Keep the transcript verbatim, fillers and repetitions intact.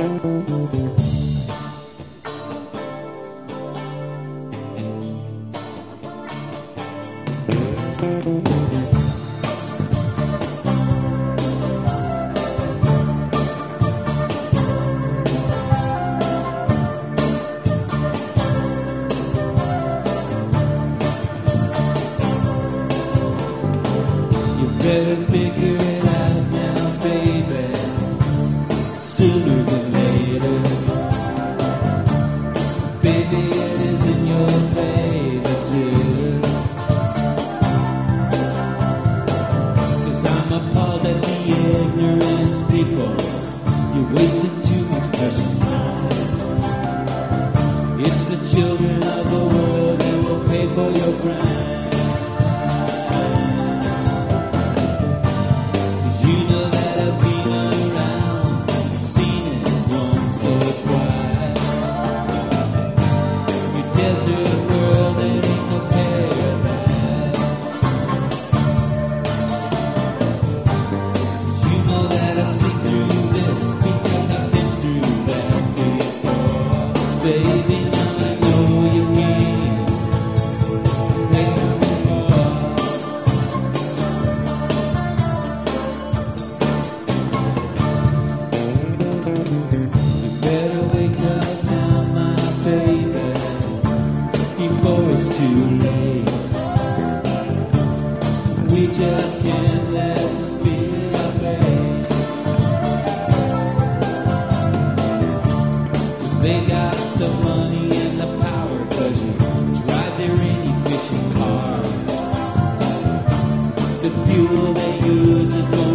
Better figure it out now, baby, sooner than later. Baby, it is in your favor too. 'Cause I'm appalled at the ignorance, people. You're wasting too much precious time. It's the children of the world that will pay for your crime. It's too late. We just can't let this be our fate. 'Cause they got the money and the power, 'cause you drive their inefficient cars. The fuel they use is going